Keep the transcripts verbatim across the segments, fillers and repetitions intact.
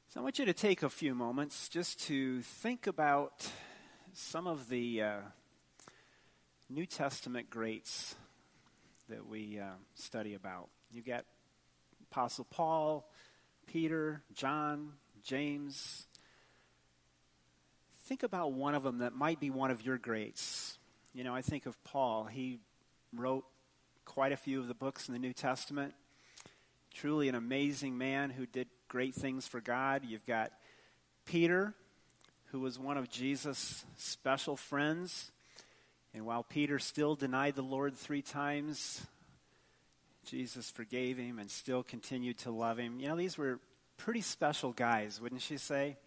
So I want you to take a few moments just to think about some of the uh, New Testament greats that we uh, study about. You got Apostle Paul, Peter, John, James. Think about one of them that might be one of your greats. You know, I think of Paul. He wrote quite a few of the books in the New Testament. Truly an amazing man who did great things for God. You've got Peter, who was one of Jesus' special friends. And while Peter still denied the Lord three times, Jesus forgave him and still continued to love him. You know, these were pretty special guys, wouldn't you say?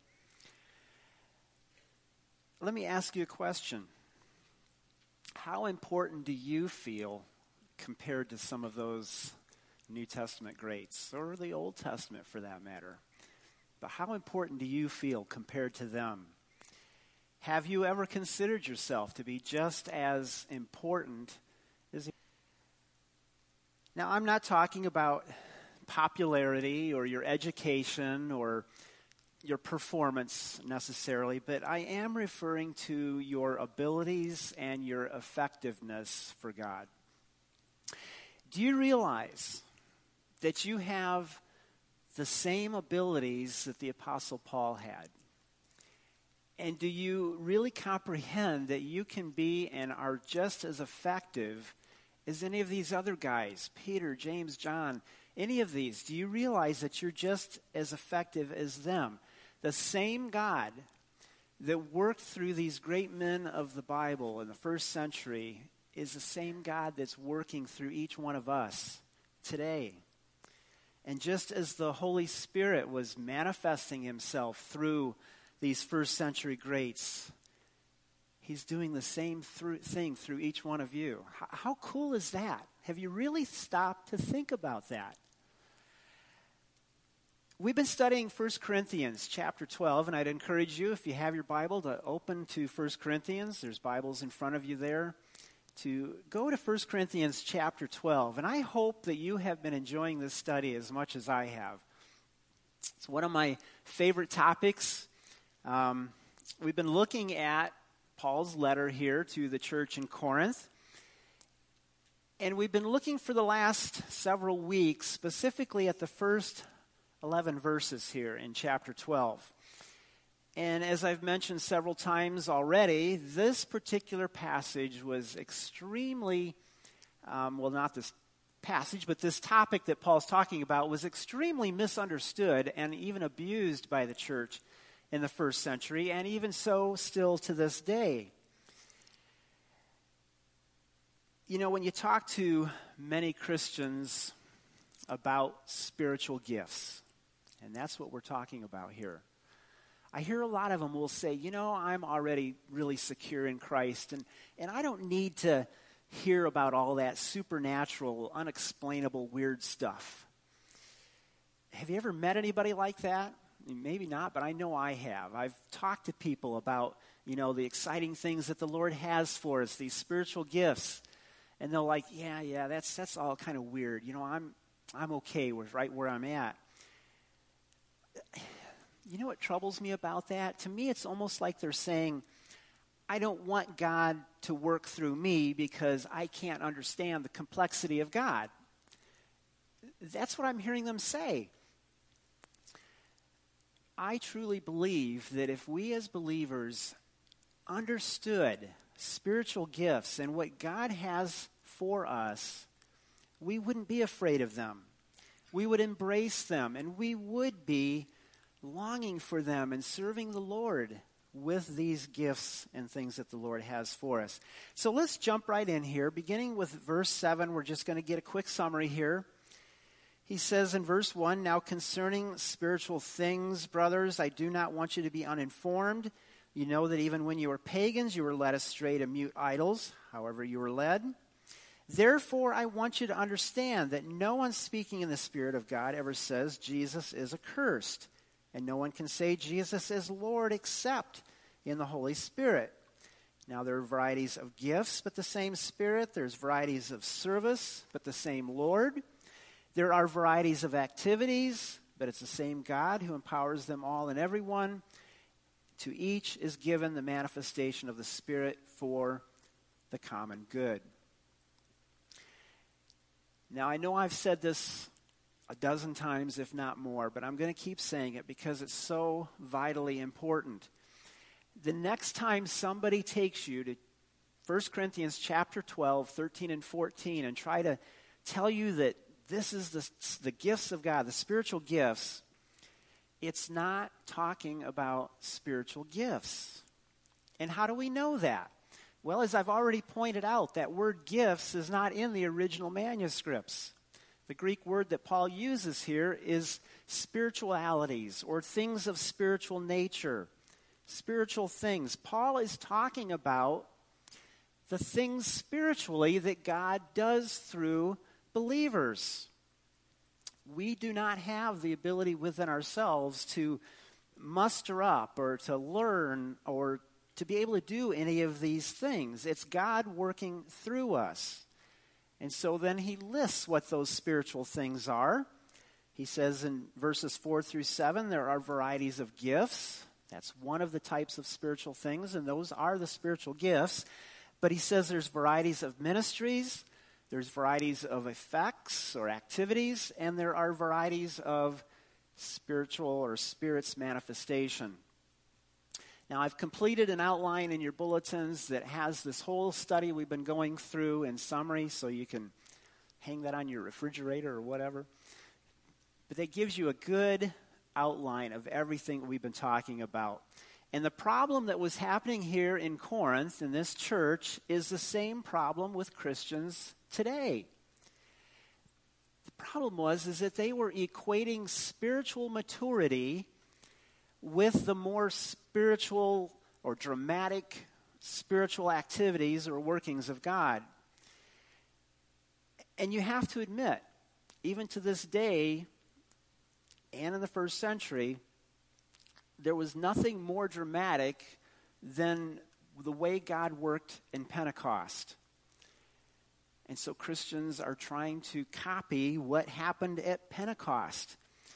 Let me ask you a question. How important do you feel compared to some of those New Testament greats, or the Old Testament for that matter? But how important do you feel compared to them? Have you ever considered yourself to be just as important as? Now, I'm not talking about popularity or your education or your performance necessarily, but I am referring to your abilities and your effectiveness for God. Do you realize that you have the same abilities that the Apostle Paul had? And do you really comprehend that you can be and are just as effective as any of these other guys, Peter, James, John, any of these? Do you realize that you're just as effective as them? The same God that worked through these great men of the Bible in the first century is the same God that's working through each one of us today. And just as the Holy Spirit was manifesting himself through these first century greats, he's doing the same through, thing through each one of you. How, how cool is that? Have you really stopped to think about that? We've been studying First Corinthians chapter twelve, and I'd encourage you, if you have your Bible, to open to First Corinthians. There's Bibles in front of you there. To go to First Corinthians chapter twelve. And I hope that you have been enjoying this study as much as I have. It's one of my favorite topics. Um, we've been looking at Paul's letter here to the church in Corinth. And we've been looking for the last several weeks, specifically at the first eleven verses here in chapter twelve. And as I've mentioned several times already, this particular passage was extremely, um, well, not this passage, but this topic that Paul's talking about was extremely misunderstood and even abused by the church in the first century, and even so still to this day. You know, when you talk to many Christians about spiritual gifts, and that's what we're talking about here, I hear a lot of them will say, you know, I'm already really secure in Christ, and, and I don't need to hear about all that supernatural, unexplainable, weird stuff. Have you ever met anybody like that? Maybe not, but I know I have. I've talked to people about, you know, the exciting things that the Lord has for us, these spiritual gifts, and they're like, yeah, yeah, that's that's all kind of weird. You know, I'm I'm okay with right where I'm at. You know what troubles me about that? To me, it's almost like they're saying, I don't want God to work through me because I can't understand the complexity of God. That's what I'm hearing them say. I truly believe that if we as believers understood spiritual gifts and what God has for us, we wouldn't be afraid of them. We would embrace them, and we would be longing for them and serving the Lord with these gifts and things that the Lord has for us. So let's jump right in here. Beginning with verse seven, we're just going to get a quick summary here. He says in verse one, now concerning spiritual things, brothers, I do not want you to be uninformed. You know that even when you were pagans, you were led astray to mute idols, however you were led. Therefore, I want you to understand that no one speaking in the Spirit of God ever says Jesus is accursed. And no one can say Jesus is Lord except in the Holy Spirit. Now there are varieties of gifts, but the same Spirit. There's varieties of service, but the same Lord. There are varieties of activities, but it's the same God who empowers them all and everyone. To each is given the manifestation of the Spirit for the common good. Now, I know I've said this a dozen times, if not more, but I'm going to keep saying it because it's so vitally important. The next time somebody takes you to First Corinthians chapter twelve, thirteen, and fourteen and try to tell you that this is the, the gifts of God, the spiritual gifts, it's not talking about spiritual gifts. And how do we know that? Well, as I've already pointed out, that word gifts is not in the original manuscripts. The Greek word that Paul uses here is spiritualities, or things of spiritual nature, spiritual things. Paul is talking about the things spiritually that God does through believers. We do not have the ability within ourselves to muster up or to learn or to be able to do any of these things. It's God working through us. And so then he lists what those spiritual things are. He says in verses four through seven, there are varieties of gifts. That's one of the types of spiritual things, and those are the spiritual gifts. But he says there's varieties of ministries, there's varieties of effects or activities, and there are varieties of spiritual or spirit's manifestation. Now, I've completed an outline in your bulletins that has this whole study we've been going through in summary, so you can hang that on your refrigerator or whatever. But that gives you a good outline of everything we've been talking about. And the problem that was happening here in Corinth, in this church, is the same problem with Christians today. The problem was is that they were equating spiritual maturity with the more spiritual or dramatic spiritual activities or workings of God. And you have to admit, even to this day, and in the first century, there was nothing more dramatic than the way God worked in Pentecost. And so Christians are trying to copy what happened at Pentecost.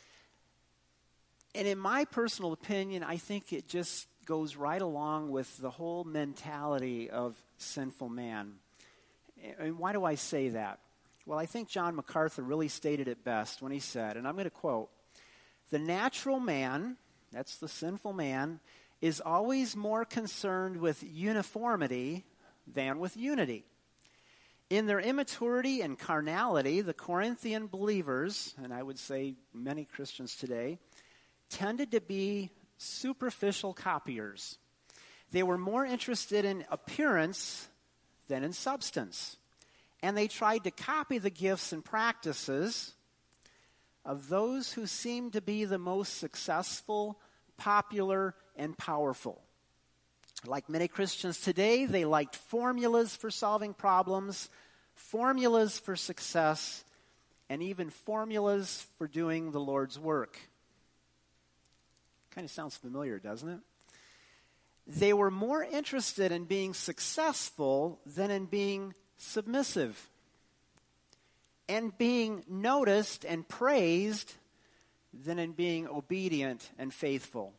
And in my personal opinion, I think it just goes right along with the whole mentality of sinful man. And why do I say that? Well, I think John MacArthur really stated it best when he said, and I'm going to quote, "The natural man," that's the sinful man, "is always more concerned with uniformity than with unity. In their immaturity and carnality, the Corinthian believers," and I would say many Christians today, "tended to be superficial copiers. They were more interested in appearance than in substance. And they tried to copy the gifts and practices of those who seemed to be the most successful, popular, and powerful. Like many Christians today, they liked formulas for solving problems, formulas for success, and even formulas for doing the Lord's work." Kind of sounds familiar, doesn't it? They were more interested in being successful than in being submissive, and being noticed and praised than in being obedient and faithful.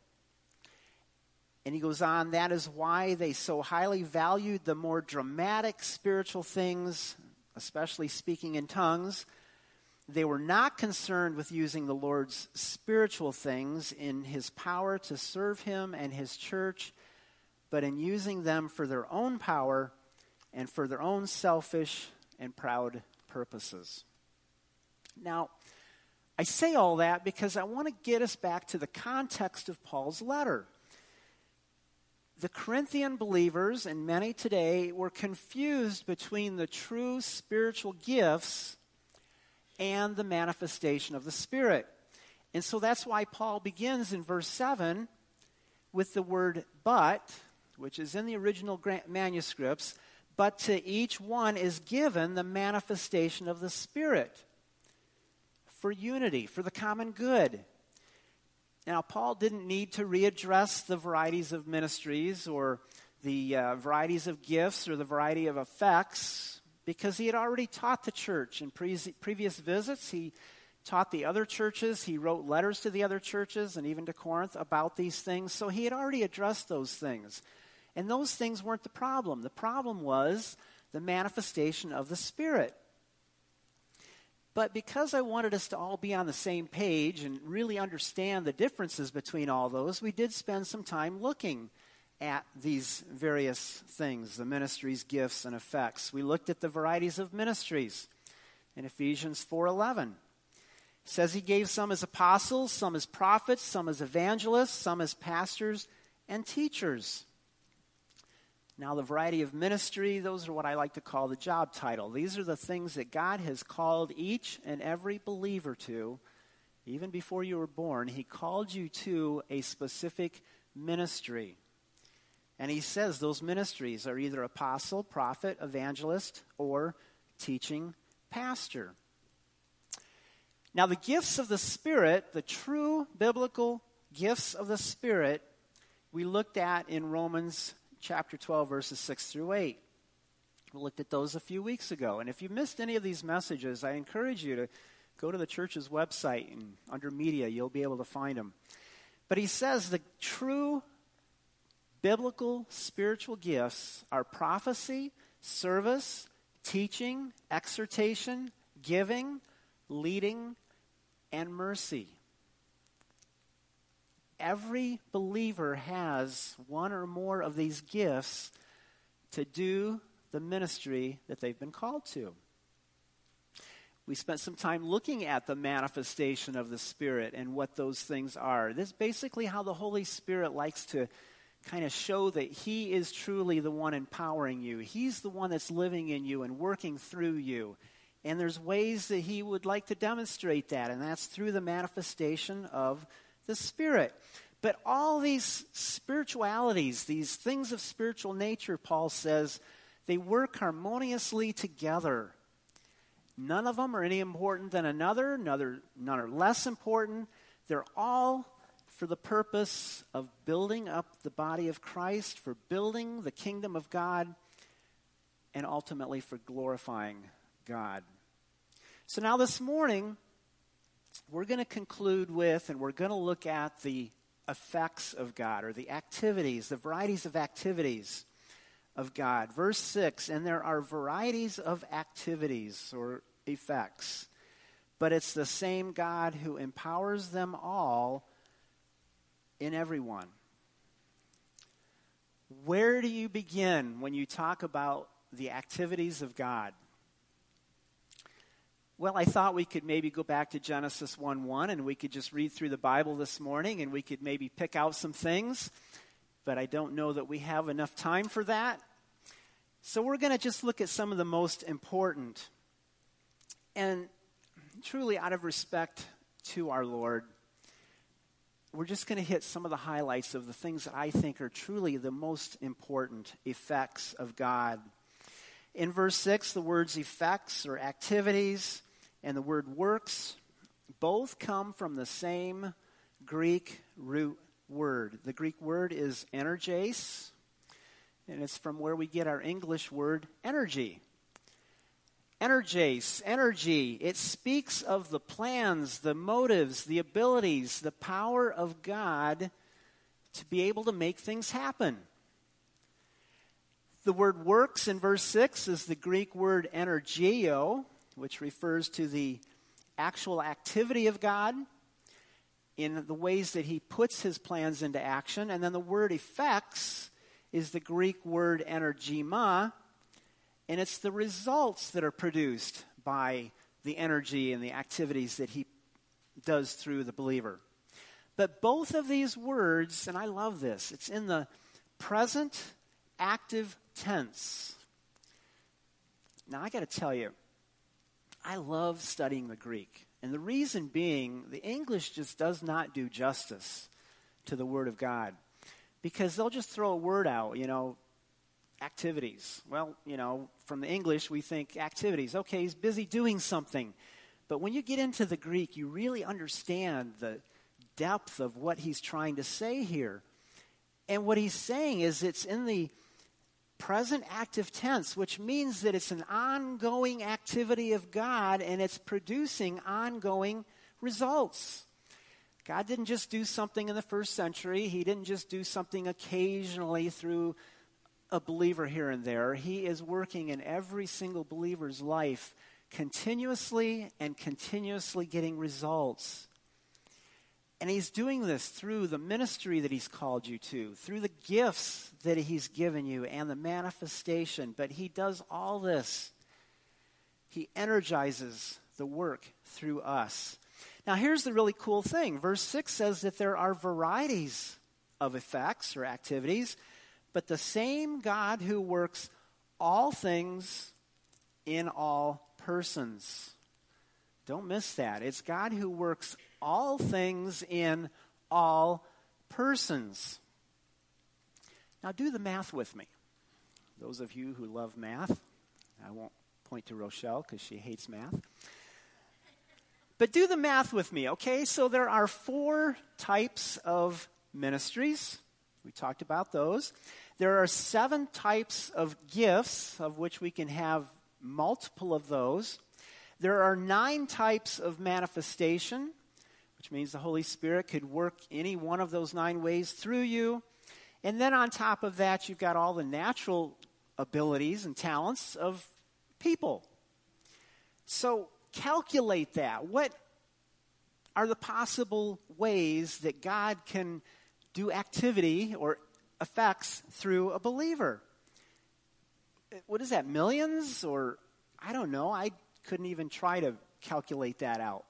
And he goes on, that is why they so highly valued the more dramatic spiritual things, especially speaking in tongues. They were not concerned with using the Lord's spiritual things in his power to serve him and his church, but in using them for their own power and for their own selfish and proud purposes. Now, I say all that because I want to get us back to the context of Paul's letter. The Corinthian believers, and many today, were confused between the true spiritual gifts and the manifestation of the Spirit. And so that's why Paul begins in verse seven with the word "but," which is in the original manuscripts, "but to each one is given the manifestation of the Spirit for unity, for the common good." Now, Paul didn't need to readdress the varieties of ministries or the uh, varieties of gifts or the variety of effects, because he had already taught the church in pre- previous visits. He taught the other churches. He wrote letters to the other churches and even to Corinth about these things. So he had already addressed those things. And those things weren't the problem. The problem was the manifestation of the Spirit. But because I wanted us to all be on the same page and really understand the differences between all those, we did spend some time looking at these various things, the ministries, gifts, and effects. We looked at the varieties of ministries in Ephesians four eleven. It says he gave some as apostles, some as prophets, some as evangelists, some as pastors and teachers. Now, the variety of ministry, those are what I like to call the job title. These are the things that God has called each and every believer to. Even before you were born, he called you to a specific ministry. And he says those ministries are either apostle, prophet, evangelist, or teaching pastor. Now, the gifts of the Spirit, the true biblical gifts of the Spirit, we looked at in Romans chapter twelve, verses six through eight. We looked at those a few weeks ago. And if you missed any of these messages, I encourage you to go to the church's website, and under media, you'll be able to find them. But he says the true biblical spiritual gifts are prophecy, service, teaching, exhortation, giving, leading, and mercy. Every believer has one or more of these gifts to do the ministry that they've been called to. We spent some time looking at the manifestation of the Spirit and what those things are. This is basically how the Holy Spirit likes to kind of show that he is truly the one empowering you. He's the one that's living in you and working through you. And there's ways that he would like to demonstrate that, and that's through the manifestation of the Spirit. But all these spiritualities, these things of spiritual nature, Paul says, they work harmoniously together. None of them are any important than another. None are less important. They're all for the purpose of building up the body of Christ, for building the kingdom of God, and ultimately for glorifying God. So now this morning, we're going to conclude with, and we're going to look at the effects of God, or the activities, the varieties of activities of God. Verse six, and there are varieties of activities or effects, but it's the same God who empowers them all in everyone. Where do you begin when you talk about the activities of God? Well, I thought we could maybe go back to Genesis one one, and we could just read through the Bible this morning, and we could maybe pick out some things, but I don't know that we have enough time for that. So we're going to just look at some of the most important. And truly, out of respect to our Lord, we're just going to hit some of the highlights of the things that I think are truly the most important effects of God. In verse six, the words effects or activities and the word works both come from the same Greek root word. The Greek word is energeis, and it's from where we get our English word energy. Energeis, energy, it speaks of the plans, the motives, the abilities, the power of God to be able to make things happen. The word works in verse six is the Greek word energeo, which refers to the actual activity of God in the ways that he puts his plans into action. And then the word effects is the Greek word energema, and it's the results that are produced by the energy and the activities that he does through the believer. But both of these words, and I love this, it's in the present active tense. Now, I got to tell you, I love studying the Greek. And the reason being, the English just does not do justice to the Word of God. Because they'll just throw a word out, you know, activities. Well, you know, from the English, we think activities. Okay, he's busy doing something. But when you get into the Greek, you really understand the depth of what he's trying to say here. And what he's saying is it's in the present active tense, which means that it's an ongoing activity of God, and it's producing ongoing results. God didn't just do something in the first century. He didn't just do something occasionally through a believer here and there. He is working in every single believer's life continuously and continuously getting results. And he's doing this through the ministry that he's called you to, through the gifts that he's given you and the manifestation. But he does all this. He energizes the work through us. Now, here's the really cool thing. Verse six says that there are varieties of effects or activities, but the same God who works all things in all persons. Don't miss that. It's God who works all things in all persons. Now, do the math with me. Those of you who love math, I won't point to Rochelle because she hates math. But do the math with me, okay? So there are four types of ministries. We talked about those. There are seven types of gifts, of which we can have multiple of those. There are nine types of manifestation, which means the Holy Spirit could work any one of those nine ways through you. And then on top of that, you've got all the natural abilities and talents of people. So calculate that. What are the possible ways that God can do activity or effects through a believer? What is that, millions? Or I don't know. I couldn't even try to calculate that out.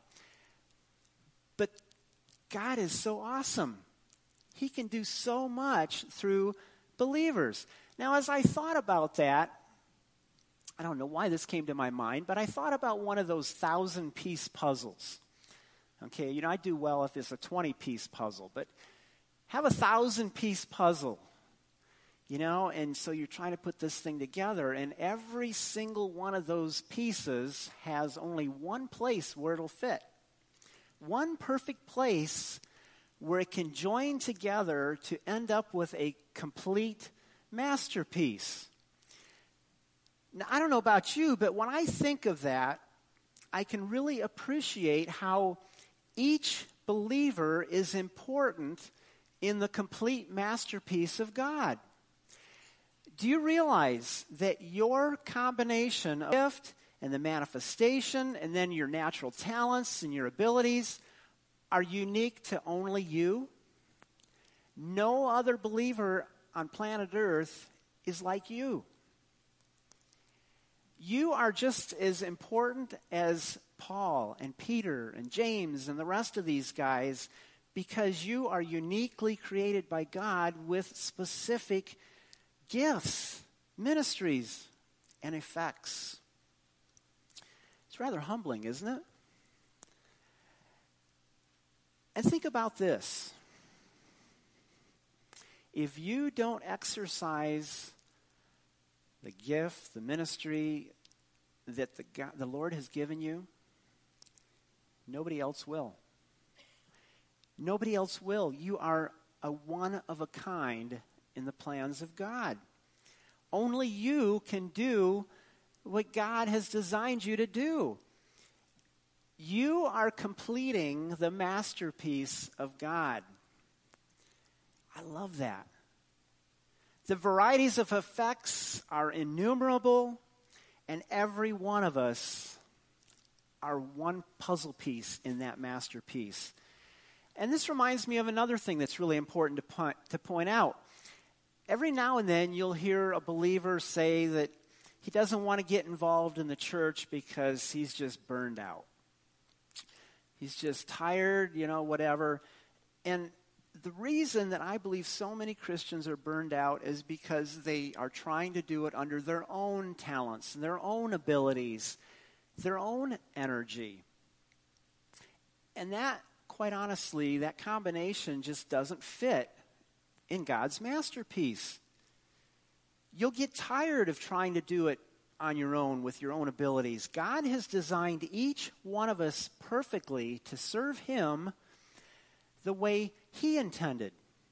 But God is so awesome. He can do so much through believers. Now, as I thought about that, I don't know why this came to my mind, but I thought about one of those thousand-piece puzzles. Okay, you know, I do well if it's a twenty-piece puzzle, but have a thousand-piece puzzle, you know, and so you're trying to put this thing together, and every single one of those pieces has only one place where it'll fit. One perfect place where it can join together to end up with a complete masterpiece. Now, I don't know about you, but when I think of that, I can really appreciate how each believer is important in the complete masterpiece of God. Do you realize that your combination of gift and the manifestation and then your natural talents and your abilities are unique to only you? No other believer on planet Earth is like you. You are just as important as Paul and Peter and James and the rest of these guys because you are uniquely created by God with specific gifts, ministries, and effects. It's rather humbling, isn't it? And think about this. If you don't exercise the gift, the ministry that the God, the Lord has given you, nobody else will. Nobody else will. You are a one of a kind in the plans of God. Only you can do what God has designed you to do. You are completing the masterpiece of God. I love that. The varieties of effects are innumerable, and every one of us are one puzzle piece in that masterpiece. And this reminds me of another thing that's really important to point, to point out. Every now and then you'll hear a believer say that he doesn't want to get involved in the church because he's just burned out. He's just tired, you know, whatever. And the reason that I believe so many Christians are burned out is because they are trying to do it under their own talents, their own abilities, their own energy. And that, quite honestly, that combination just doesn't fit in God's masterpiece. You'll get tired of trying to do it on your own with your own abilities. God has designed each one of us perfectly to serve Him the way He intended.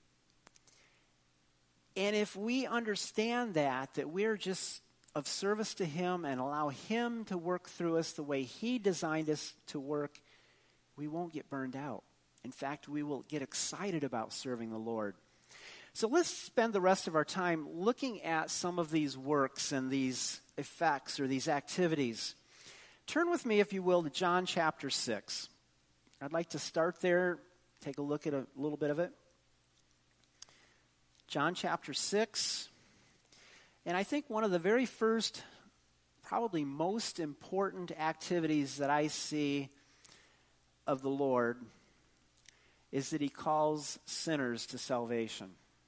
And if we understand that, that we're just of service to Him and allow Him to work through us the way He designed us to work, we won't get burned out. In fact, we will get excited about serving the Lord. So let's spend the rest of our time looking at some of these works and these effects or these activities. Turn with me, if you will, to John chapter six. I'd like to start there, take a look at a little bit of it. John chapter six. And I think one of the very first, probably most important activities that I see of the Lord is that he calls sinners to salvation.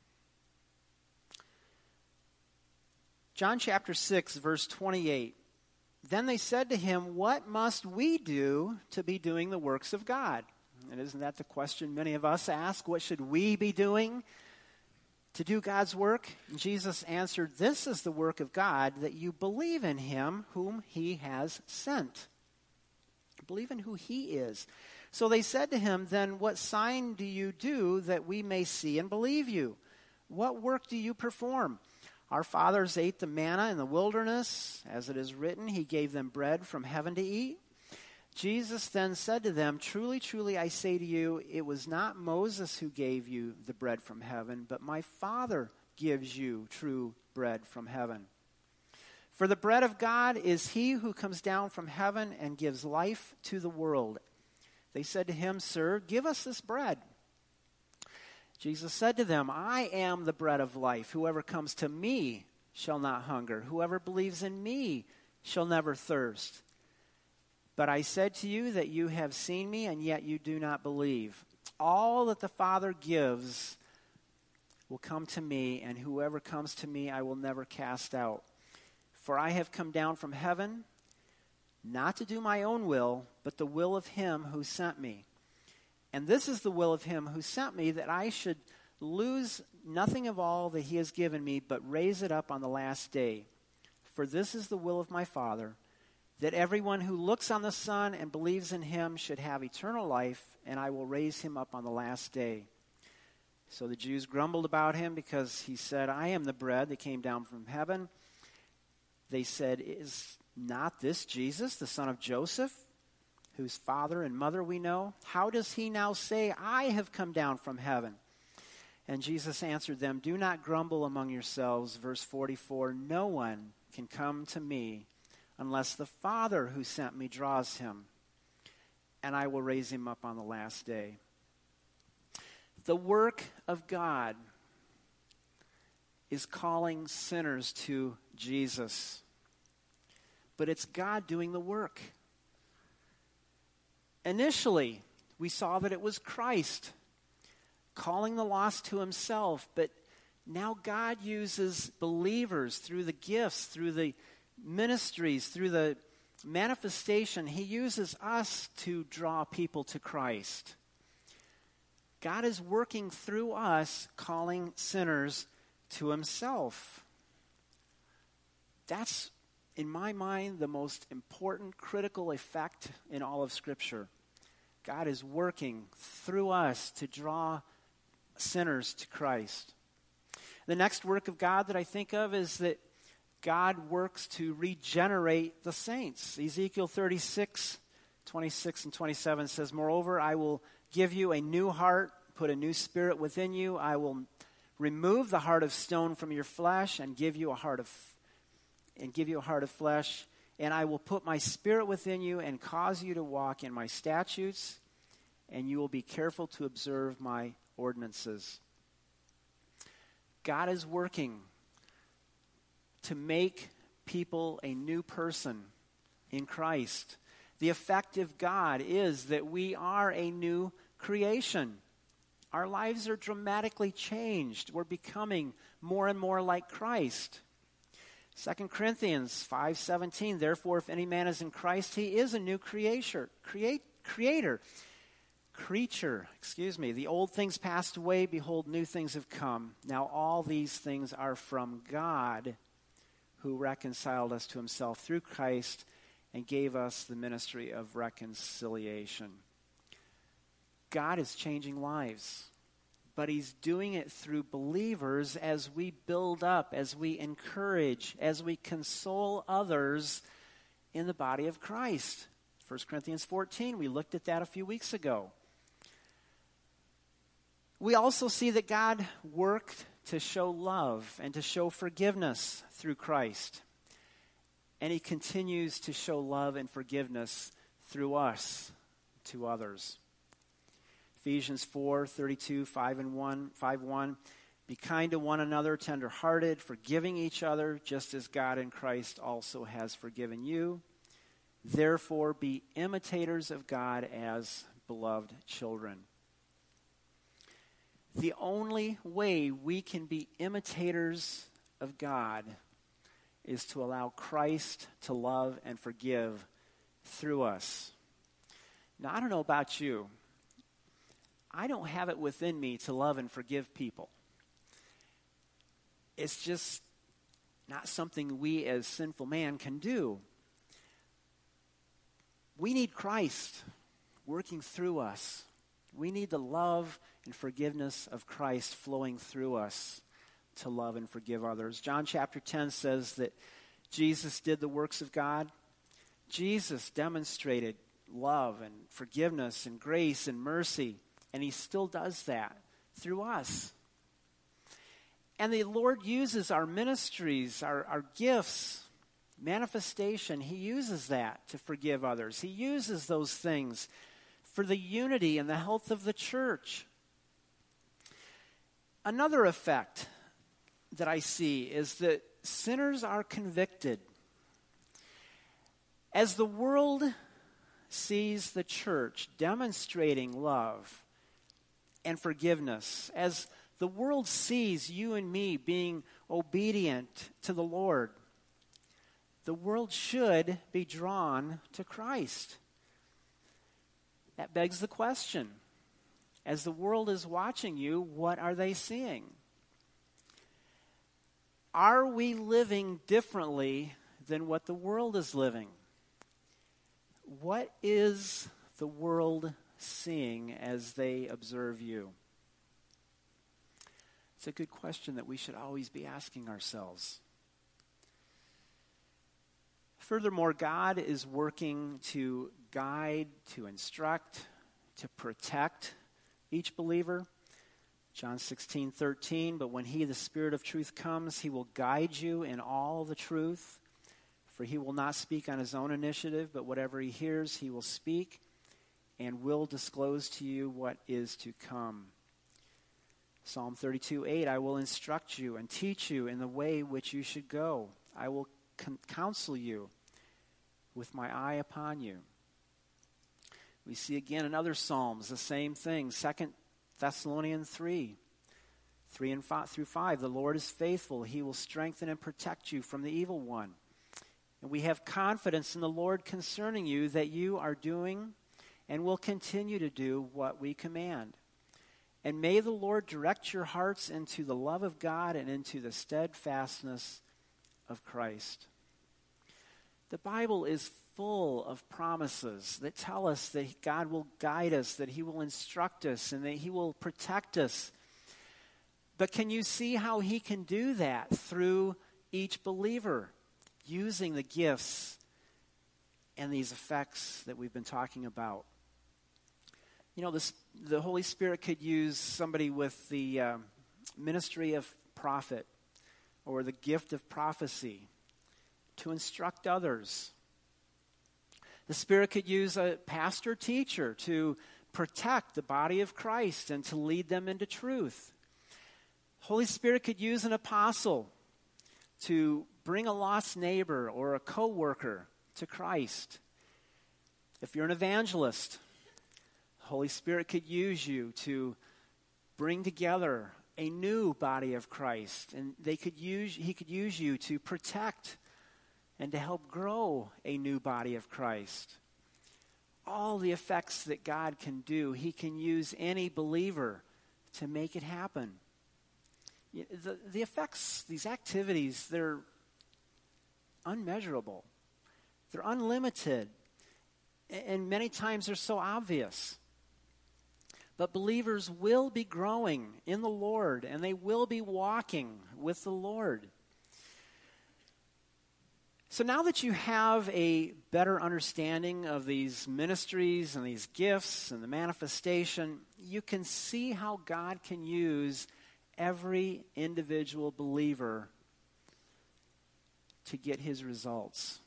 John chapter six, verse twenty-eight. Then they said to him, "What must we do to be doing the works of God?" And isn't that the question many of us ask? What should we be doing to do God's work? And Jesus answered, "This is the work of God, that you believe in him whom he has sent." Believe in who he is. So they said to him, "Then what sign do you do that we may see and believe you? What work do you perform? Our fathers ate the manna in the wilderness. As it is written, he gave them bread from heaven to eat." Jesus then said to them, "Truly, truly, I say to you, it was not Moses who gave you the bread from heaven, but my Father gives you true bread from heaven. For the bread of God is he who comes down from heaven and gives life to the world." They said to him, "Sir, give us this bread." Jesus said to them, "I am the bread of life. Whoever comes to me shall not hunger. Whoever believes in me shall never thirst. But I said to you that you have seen me, and yet you do not believe. All that the Father gives will come to me, and whoever comes to me I will never cast out. For I have come down from heaven, not to do my own will, but the will of him who sent me. And this is the will of him who sent me, that I should lose nothing of all that he has given me, but raise it up on the last day. For this is the will of my Father, that everyone who looks on the Son and believes in him should have eternal life, and I will raise him up on the last day." So the Jews grumbled about him because he said, "I am the bread that came down from heaven." They said, "Is not this Jesus, the son of Joseph, whose father and mother we know? How does he now say, 'I have come down from heaven'?" And Jesus answered them, "Do not grumble among yourselves." Verse forty-four, "No one can come to me unless the Father who sent me draws him, and I will raise him up on the last day." The work of God is calling sinners to Jesus. But it's God doing the work. Initially, we saw that it was Christ calling the lost to himself, but now God uses believers through the gifts, through the ministries, through the manifestation. He uses us to draw people to Christ. God is working through us, calling sinners to himself. That's, in my mind, the most important, critical effect in all of Scripture. God is working through us to draw sinners to Christ. The next work of God that I think of is that God works to regenerate the saints. Ezekiel thirty-six, twenty-six and twenty-seven says, "Moreover, I will give you a new heart, put a new spirit within you. I will remove the heart of stone from your flesh and give you a heart of and give you a heart of flesh, and I will put my spirit within you and cause you to walk in my statutes, and you will be careful to observe my ordinances." God is working to make people a new person in Christ. The effect of God is that we are a new creation. Our lives are dramatically changed. We're becoming more and more like Christ. Second Corinthians five seventeen, "Therefore, if any man is in Christ, he is a new creature, create, creator, creature, excuse me. The old things passed away, behold, new things have come. Now all these things are from God, who reconciled us to himself through Christ and gave us the ministry of reconciliation." God is changing lives, but he's doing it through believers as we build up, as we encourage, as we console others in the body of Christ. First Corinthians fourteen, we looked at that a few weeks ago. We also see that God worked to show love and to show forgiveness through Christ. And he continues to show love and forgiveness through us to others. Ephesians four, thirty-two, five and one, five one. Be kind to one another, tender-hearted, forgiving each other, just as God in Christ also has forgiven you. Therefore, be imitators of God as beloved children. The only way we can be imitators of God is to allow Christ to love and forgive through us. Now, I don't know about you. I don't have it within me to love and forgive people. It's just not something we as sinful man can do. We need Christ working through us. We need the love and forgiveness of Christ flowing through us to love and forgive others. John chapter ten says that Jesus did the works of God. Jesus demonstrated love and forgiveness and grace and mercy, and he still does that through us. And the Lord uses our ministries, our, our gifts, manifestation. He uses that to forgive others. He uses those things for the unity and the health of the church. Another effect that I see is that sinners are convicted. As the world sees the church demonstrating love and forgiveness, as the world sees you and me being obedient to the Lord, the world should be drawn to Christ. That begs the question, as the world is watching you, what are they seeing? Are we living differently than what the world is living? What is the world seeing as they observe you? It's a good question that we should always be asking ourselves. Furthermore, God is working to guide, to instruct, to protect each believer. John sixteen thirteen, but when he, the Spirit of truth, comes, he will guide you in all the truth. For he will not speak on his own initiative, but whatever he hears, he will speak and will disclose to you what is to come. Psalm thirty-two eight, I will instruct you and teach you in the way which you should go. I will con- counsel you with my eye upon you. We see again in other Psalms the same thing. Second Thessalonians three, three and five through five. The Lord is faithful. He will strengthen and protect you from the evil one. And we have confidence in the Lord concerning you that you are doing and will continue to do what we command. And may the Lord direct your hearts into the love of God and into the steadfastness of Christ. The Bible is full of promises that tell us that God will guide us, that he will instruct us, and that he will protect us. But can you see how he can do that through each believer, using the gifts and these effects that we've been talking about? You know, this, the Holy Spirit could use somebody with the uh, ministry of prophet or the gift of prophecy to instruct others. The Spirit could use a pastor teacher to protect the body of Christ and to lead them into truth. Holy Spirit could use an apostle to bring a lost neighbor or a co-worker to Christ. If you're an evangelist, the Holy Spirit could use you to bring together a new body of Christ, and they could use he could use you to protect and to help grow a new body of Christ. All the effects that God can do, he can use any believer to make it happen. The, the effects, these activities, they're unmeasurable. They're unlimited. And many times they're so obvious. But believers will be growing in the Lord, and they will be walking with the Lord. So now that you have a better understanding of these ministries and these gifts and the manifestation, you can see how God can use every individual believer to get his results.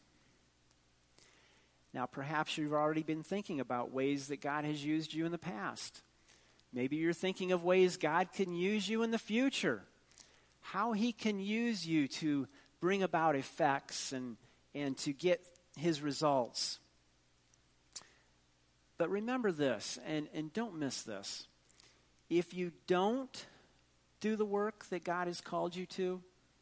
Now, perhaps you've already been thinking about ways that God has used you in the past. Maybe you're thinking of ways God can use you in the future. How he can use you to bring about effects and, and to get his results. But remember this, and, and don't miss this. If you don't do the work that God has called you to,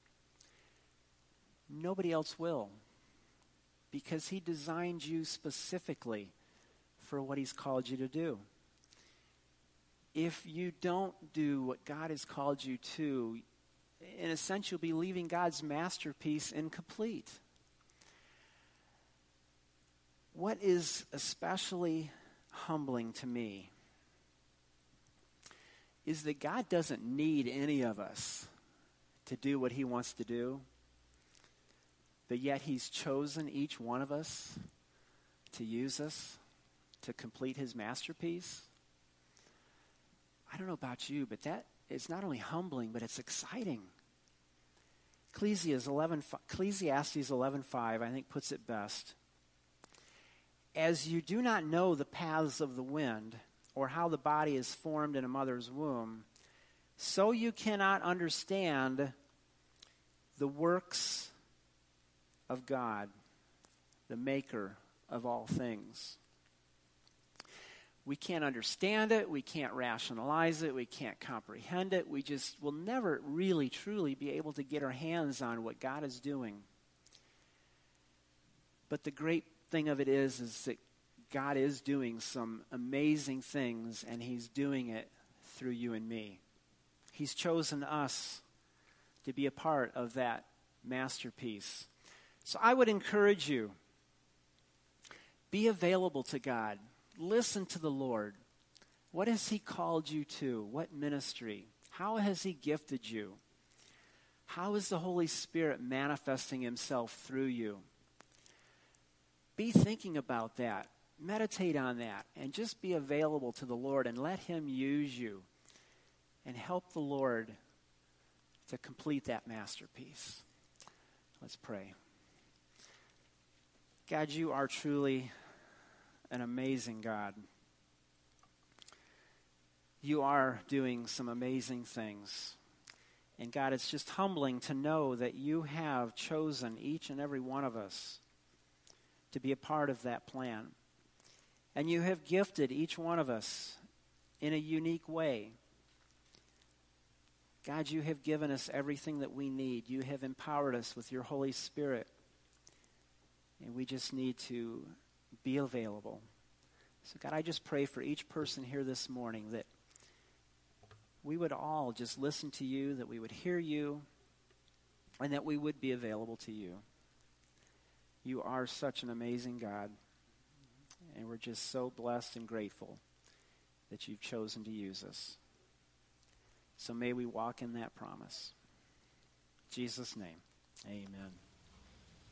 nobody else will. Because he designed you specifically for what he's called you to do. If you don't do what God has called you to, in a sense, you'll be leaving God's masterpiece incomplete. What is especially humbling to me is that God doesn't need any of us to do what he wants to do, but yet he's chosen each one of us to use us to complete his masterpiece. I don't know about you, but that is not only humbling, but it's exciting. Ecclesiastes eleven, Ecclesiastes eleven five, I think, puts it best. As you do not know the paths of the wind, or how the body is formed in a mother's womb, so you cannot understand the works of God, the maker of all things. We can't understand it. We can't rationalize it. We can't comprehend it. We just will never really, truly be able to get our hands on what God is doing. But the great thing of it is, is that God is doing some amazing things, and he's doing it through you and me. He's chosen us to be a part of that masterpiece. So I would encourage you, be available to God. Listen to the Lord. What has he called you to? What ministry? How has he gifted you? How is the Holy Spirit manifesting himself through you? Be thinking about that. Meditate on that. And just be available to the Lord and let him use you. And help the Lord to complete that masterpiece. Let's pray. God, you are truly an amazing God. You are doing some amazing things. And God, it's just humbling to know that you have chosen each and every one of us to be a part of that plan. And you have gifted each one of us in a unique way. God, you have given us everything that we need. You have empowered us with your Holy Spirit. And we just need to be available. So God, I just pray for each person here this morning that we would all just listen to you, that we would hear you, and that we would be available to you. You are such an amazing God, and we're just so blessed and grateful that you've chosen to use us. So may we walk in that promise. In Jesus' name, amen.